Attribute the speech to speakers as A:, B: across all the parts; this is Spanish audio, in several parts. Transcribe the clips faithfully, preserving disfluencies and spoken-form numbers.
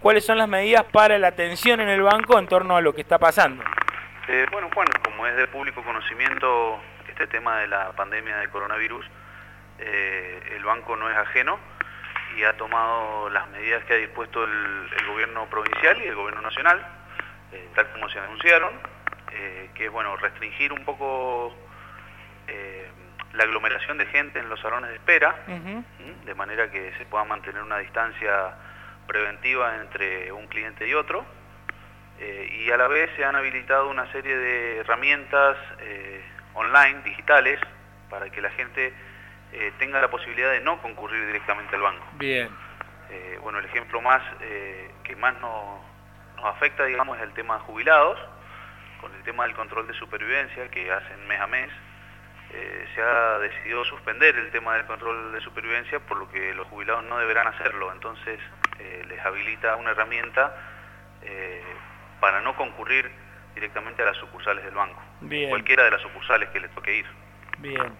A: cuáles son las medidas para la atención en el banco en torno a lo que está pasando.
B: Eh, bueno, Juan, como es de público conocimiento este tema de la pandemia del coronavirus, eh, el banco no es ajeno y ha tomado las medidas que ha dispuesto el, el gobierno provincial y el gobierno nacional, eh, tal como se anunciaron, eh, que es bueno restringir un poco eh, la aglomeración de gente en los salones de espera, uh-huh. de manera que se pueda mantener una distancia preventiva entre un cliente y otro, eh, y a la vez se han habilitado una serie de herramientas eh, online, digitales, para que la gente eh, tenga la posibilidad de no concurrir directamente al banco.
A: Bien.
B: Eh, bueno, el ejemplo más eh, que más nos, nos afecta, digamos, es el tema de jubilados, con el tema del control de supervivencia que hacen mes a mes. Eh, se ha decidido suspender el tema del control de supervivencia, por lo que los jubilados no deberán hacerlo. Entonces eh, les habilita una herramienta eh, para no concurrir directamente a las sucursales del banco.
A: Bien.
B: Cualquiera de las sucursales que les toque ir.
A: Bien.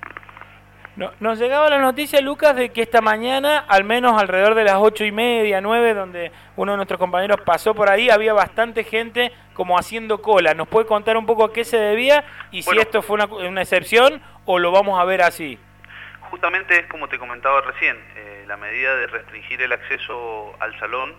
A: No, nos llegaba la noticia, Lucas, de que esta mañana, al menos alrededor de las ocho y media, nueve, donde uno de nuestros compañeros pasó por ahí, había bastante gente como haciendo cola. ¿Nos puede contar un poco a qué se debía y bueno, si esto fue una, una excepción o lo vamos a ver así?
B: Justamente es como te comentaba recién, eh, la medida de restringir el acceso al salón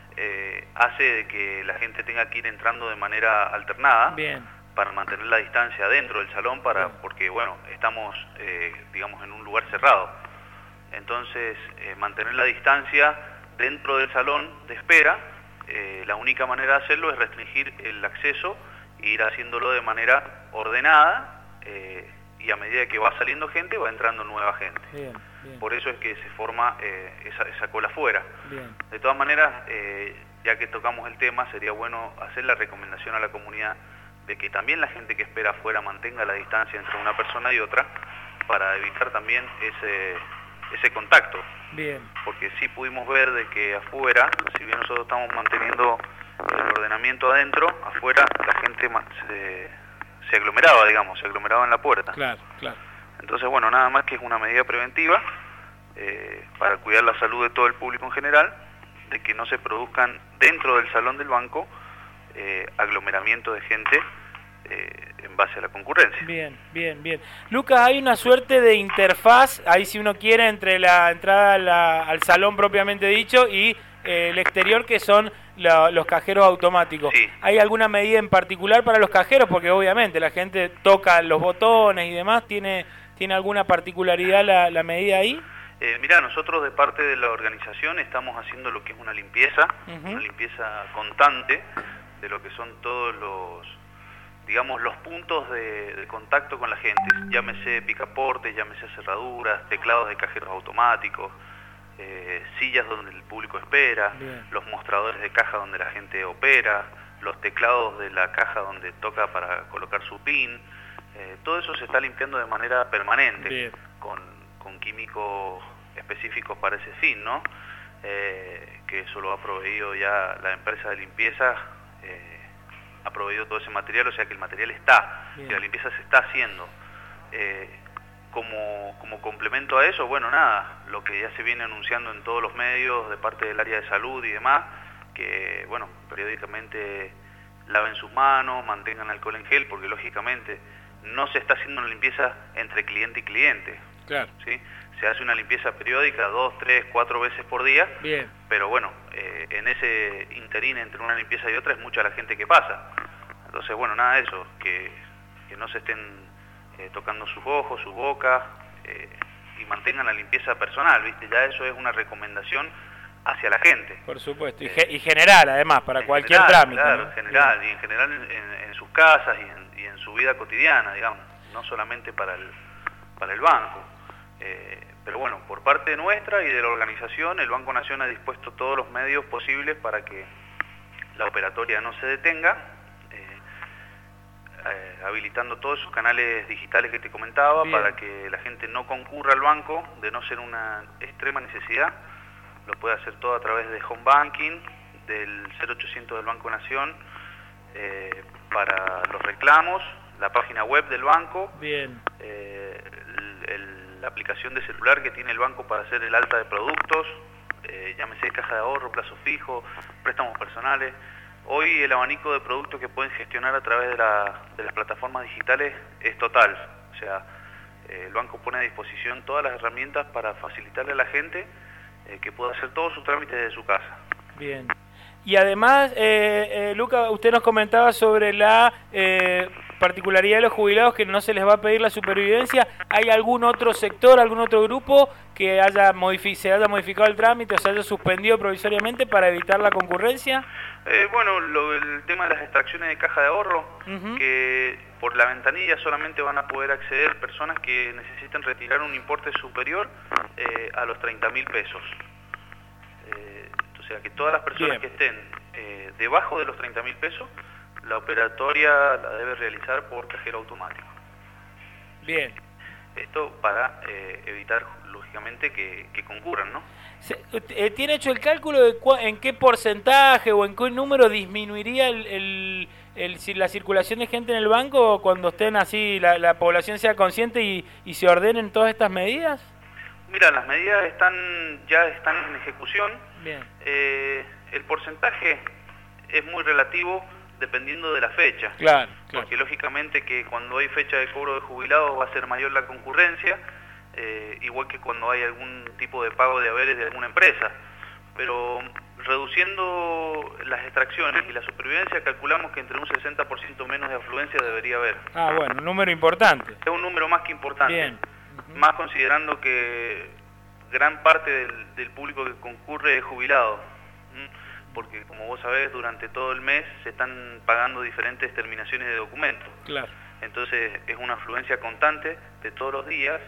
B: eh, hace de que la gente tenga que ir entrando de manera alternada.
A: Bien.
B: Para mantener la distancia dentro del salón, para porque bueno, estamos eh, digamos en un lugar cerrado. Entonces, eh, mantener la distancia dentro del salón de espera, eh, la única manera de hacerlo es restringir el acceso e ir haciéndolo de manera ordenada, eh, y a medida que va saliendo gente, va entrando nueva gente.
A: Bien, bien.
B: Por eso es que se forma eh, esa, esa cola afuera.
A: Bien.
B: De todas maneras, eh, ya que tocamos el tema, sería bueno hacer la recomendación a la comunidad de que también la gente que espera afuera mantenga la distancia entre una persona y otra para evitar también ese, ese contacto.
A: Bien.
B: Porque sí pudimos ver de que afuera, si bien nosotros estamos manteniendo el ordenamiento adentro, afuera la gente se, se aglomeraba, digamos, se aglomeraba en la puerta.
A: Claro, claro.
B: Entonces, bueno, nada más que es una medida preventiva eh, para cuidar la salud de todo el público en general, de que no se produzcan dentro del salón del banco Eh, aglomeramiento de gente eh, en base a la concurrencia.
A: Bien, bien, bien. Lucas, hay una suerte de interfaz, ahí si uno quiere, entre la entrada a la, al salón propiamente dicho y eh, el exterior, que son la, los cajeros automáticos.
B: Sí.
A: ¿Hay alguna medida en particular para los cajeros? Porque obviamente la gente toca los botones y demás. ¿Tiene, tiene alguna particularidad la, la medida ahí?
B: Eh, mirá, nosotros de parte de la organización estamos haciendo lo que es una limpieza, uh-huh. una limpieza constante de lo que son todos los, digamos, los puntos de, de contacto con la gente, llámese picaportes, llámese cerraduras, teclados de cajeros automáticos, eh, sillas donde el público espera,
A: Bien.
B: Los mostradores de caja donde la gente opera, los teclados de la caja donde toca para colocar su PIN, eh, todo eso se está limpiando de manera permanente,
A: Bien.
B: con, con químicos específicos para ese fin, ¿no? Eh, que eso lo ha proveído ya la empresa de limpieza. Eh, ha proveído todo ese material, o sea que el material está, y la limpieza se está haciendo. Eh, como, como complemento a eso, bueno, nada, lo que ya se viene anunciando en todos los medios de parte del área de salud y demás, que, bueno, periódicamente laven sus manos, mantengan alcohol en gel, porque lógicamente no se está haciendo una limpieza entre cliente y cliente.
A: Claro.
B: ¿Sí? Se hace una limpieza periódica, dos, tres, cuatro veces por día.
A: Bien.
B: Pero bueno, eh, en ese interín entre una limpieza y otra es mucha la gente que pasa. Entonces, bueno, nada de eso, que, que no se estén eh, tocando sus ojos, su boca, eh, y mantengan la limpieza personal, ¿viste? Ya eso es una recomendación hacia la gente.
A: Por supuesto, y,
B: eh,
A: ge y general además, para cualquier
B: general,
A: trámite.
B: Claro,
A: ¿no?
B: en general,
A: Bien.
B: y en general en, en, en sus casas y en, y en su vida cotidiana, digamos, no solamente para el, para el banco. Eh, pero bueno, por parte nuestra y de la organización, el Banco Nación ha dispuesto todos los medios posibles para que la operatoria no se detenga, eh, eh, habilitando todos esos canales digitales que te comentaba. Bien. Para que la gente no concurra al banco, de no ser una extrema necesidad, lo puede hacer todo a través de Home Banking, del cero ochocientos del Banco Nación, eh, para los reclamos, la página web del banco.
A: Bien.
B: Eh, el, el, la aplicación de celular que tiene el banco para hacer el alta de productos, eh, llámese caja de ahorro, plazo fijo, préstamos personales. Hoy el abanico de productos que pueden gestionar a través de, la, de las plataformas digitales es total. O sea, eh, el banco pone a disposición todas las herramientas para facilitarle a la gente eh, que pueda hacer todos sus trámites desde su casa.
A: Bien. Y además, eh, eh, Luca, usted nos comentaba sobre la eh, particularidad de los jubilados que no se les va a pedir la supervivencia. ¿Hay algún otro sector, algún otro grupo que haya modifi- se haya modificado el trámite o se haya suspendido provisoriamente para evitar la concurrencia?
B: Eh, bueno, lo, el tema de las extracciones de caja de ahorro,
A: Uh-huh.
B: que por la ventanilla solamente van a poder acceder personas que necesiten retirar un importe superior eh, a los treinta mil pesos. Eh, o sea que todas las personas
A: Bien.
B: que estén eh, debajo de los treinta mil pesos, la operatoria la debe realizar por cajero automático.
A: Bien.
B: Esto para eh, evitar, lógicamente, que, que concurran, ¿no?
A: Se- eh, ¿Tiene hecho el cálculo de cua- en qué porcentaje o en qué número disminuiría el, el- el- si la circulación de gente en el banco cuando estén así, la, la población sea consciente y, y se ordenen todas estas medidas?
B: Mira, las medidas están ya están en ejecución.
A: Bien.
B: Eh, el porcentaje es muy relativo dependiendo de la fecha.
A: Claro, claro.
B: Porque lógicamente que cuando hay fecha de cobro de jubilados va a ser mayor la concurrencia, eh, igual que cuando hay algún tipo de pago de haberes de alguna empresa. Pero reduciendo las extracciones y la supervivencia, calculamos que entre un sesenta por ciento menos de afluencia debería haber.
A: Ah, bueno, un número importante.
B: Es un número más que importante.
A: Bien.
B: Más considerando que gran parte del, del público que concurre es jubilado. ¿m? Porque como vos sabés, durante todo el mes se están pagando diferentes terminaciones de documentos.
A: Claro.
B: Entonces es una afluencia constante de todos los días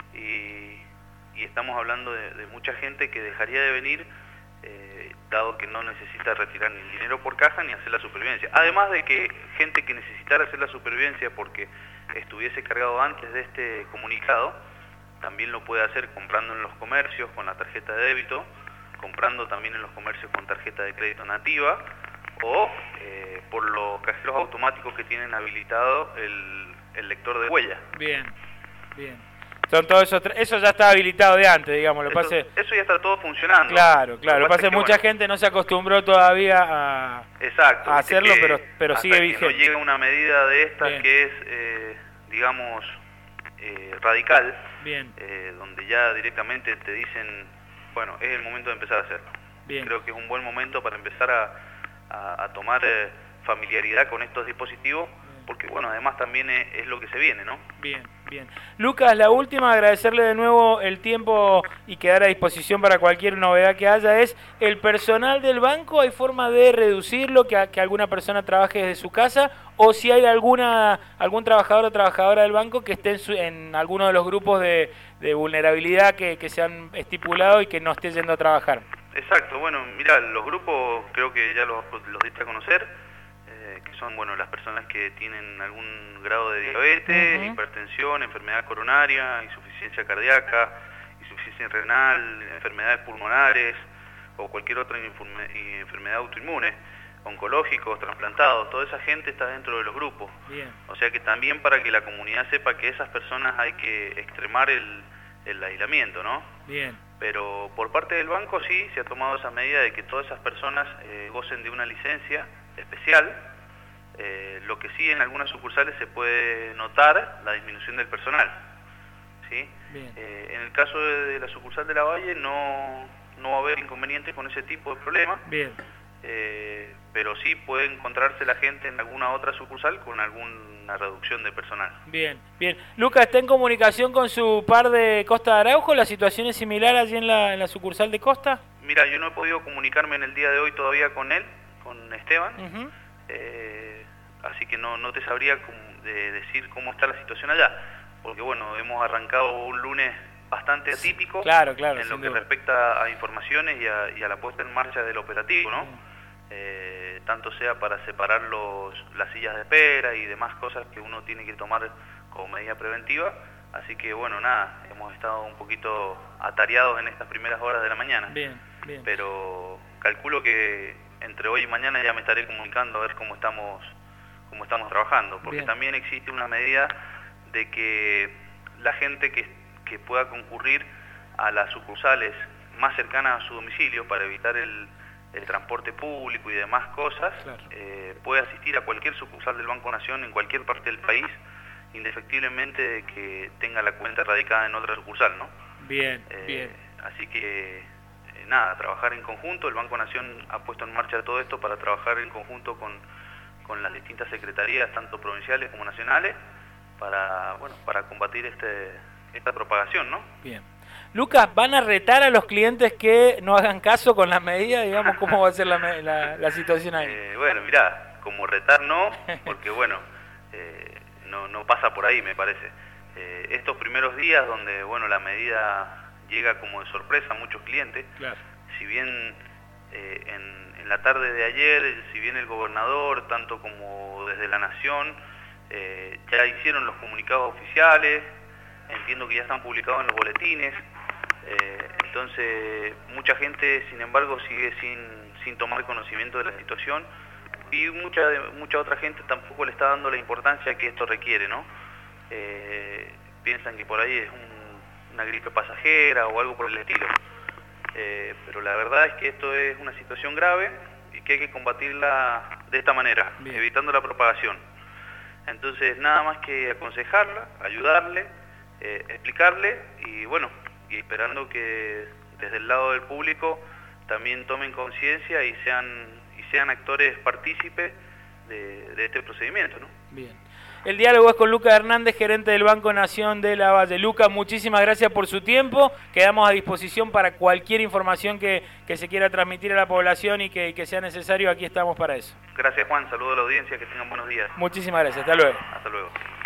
B: y, y estamos hablando de, de mucha gente que dejaría de venir eh, dado que no necesita retirar ni dinero por caja ni hacer la supervivencia. Además de que gente que necesitara hacer la supervivencia porque estuviese cargado antes de este comunicado, también lo puede hacer comprando en los comercios con la tarjeta de débito, comprando también en los comercios con tarjeta de crédito nativa o eh, por los cajeros automáticos que tienen habilitado el, el lector de huella.
A: Bien, bien. Son todos esos, tra- eso ya está habilitado de antes, digamos. Lo
B: Eso,
A: pase,
B: eso ya está todo funcionando.
A: claro, claro. Lo
B: Lo
A: que pasa
B: que
A: es que
B: pasa
A: mucha
B: es que,
A: gente no se acostumbró todavía a,
B: Exacto,
A: a
B: viste
A: hacerlo,
B: que
A: pero, pero
B: hasta
A: sigue
B: que
A: vigente.
B: no llega una medida de estas
A: Bien.
B: que es, eh, digamos, eh, radical,
A: Bien,
B: eh, donde ya directamente te dicen, bueno, es el momento de empezar a hacerlo.
A: bien.
B: Creo que es un buen momento para empezar a, a, a tomar eh, familiaridad con estos dispositivos, porque bueno, además también es, es lo que se viene, ¿no?
A: Bien, bien. Lucas, la última, agradecerle de nuevo el tiempo y quedar a disposición para cualquier novedad que haya, es el personal del banco, ¿hay forma de reducirlo, que, que alguna persona trabaje desde su casa? O si hay alguna algún trabajador o trabajadora del banco que esté en, su- en alguno de los grupos de, de vulnerabilidad que, que se han estipulado y que no esté yendo a trabajar.
B: Exacto, bueno, mira, los grupos creo que ya los, los diste a conocer, eh, que son, bueno, las personas que tienen algún grado de diabetes,
A: Ujú.
B: hipertensión, enfermedad coronaria, insuficiencia cardíaca, insuficiencia renal, enfermedades pulmonares o cualquier otra informe- enfermedad autoinmune, oncológicos, trasplantados, toda esa gente está dentro de los grupos.
A: Bien,
B: O sea que también para que la comunidad sepa que esas personas hay que extremar el, el aislamiento, ¿no?
A: bien,
B: Pero por parte del banco sí se ha tomado esa medida de que todas esas personas eh, gocen de una licencia especial. Eh, lo que sí en algunas sucursales se puede notar la disminución del personal, ¿sí?
A: bien.
B: Eh, en el caso de, de la sucursal de La Valle no, no va a haber inconvenientes con ese tipo de problemas,
A: Bien,
B: eh, pero sí puede encontrarse la gente en alguna otra sucursal con alguna reducción de personal.
A: bien, bien. Lucas, ¿está en comunicación con su par de Costa de Araujo? ¿La situación es similar allí en la, en la sucursal de Costa?
B: Mira, yo no he podido comunicarme en el día de hoy todavía con él, con Esteban,
A: Ujú.
B: eh, así que no, no te sabría cómo- de decir cómo está la situación allá, porque bueno, hemos arrancado un lunes bastante atípico
A: Claro, claro,
B: en lo
A: sin
B: que
A: duda.
B: respecta a informaciones y a, y a la puesta en marcha del operativo, ¿no?
A: Bien.
B: Eh, tanto sea para separar los, las sillas de espera y demás cosas que uno tiene que tomar como medida preventiva, así que bueno, nada, hemos estado un poquito atareados en estas primeras horas de la mañana,
A: Bien, bien.
B: pero calculo que entre hoy y mañana ya me estaré comunicando a ver cómo estamos cómo estamos trabajando, porque
A: Bien.
B: también existe una medida de que la gente que, que pueda concurrir a las sucursales más cercana a su domicilio para evitar el, el transporte público y demás cosas, claro. eh, puede asistir a cualquier sucursal del Banco Nación en cualquier parte del país, indefectiblemente de que tenga la cuenta radicada en otra sucursal, ¿no?
A: Bien,
B: eh,
A: bien.
B: Así que, eh, nada, trabajar en conjunto. El Banco Nación ha puesto en marcha todo esto para trabajar en conjunto con, con las distintas secretarías, tanto provinciales como nacionales, para, bueno, para combatir este, esta propagación, ¿no?
A: Bien. Lucas, ¿van a retar a los clientes que no hagan caso con las medidas? Digamos, ¿cómo va a ser la, la, la situación ahí?
B: Eh, bueno, mirá, como retar no, porque bueno, eh, no, no pasa por ahí, me parece. Eh, estos primeros días donde, bueno, la medida llega como de sorpresa a muchos clientes, claro. si bien eh, en, en la tarde de ayer, si bien el gobernador, tanto como desde la Nación, eh, ya hicieron los comunicados oficiales, entiendo que ya están publicados en los boletines, eh, entonces mucha gente, sin embargo, sigue sin, sin tomar conocimiento de la situación, y mucha, mucha otra gente tampoco le está dando la importancia que esto requiere, ¿no? Eh, piensan que por ahí es un, una gripe pasajera o algo por el estilo, eh, pero la verdad es que esto es una situación grave y que hay que combatirla de esta manera, Bien. evitando la propagación. Entonces nada más que aconsejarla, ayudarle, eh, explicarle y bueno, y esperando que desde el lado del público también tomen conciencia y sean, y sean actores partícipes de, de este procedimiento, ¿no?
A: Bien. El diálogo es con Lucas Hernández, gerente del Banco Nación de la Valle. Lucas, muchísimas gracias por su tiempo. Quedamos a disposición para cualquier información que, que se quiera transmitir a la población y que, que sea necesario. Aquí estamos para eso.
B: Gracias, Juan. Saludos a la audiencia. Que tengan buenos días.
A: Muchísimas gracias. Hasta luego.
B: Hasta luego.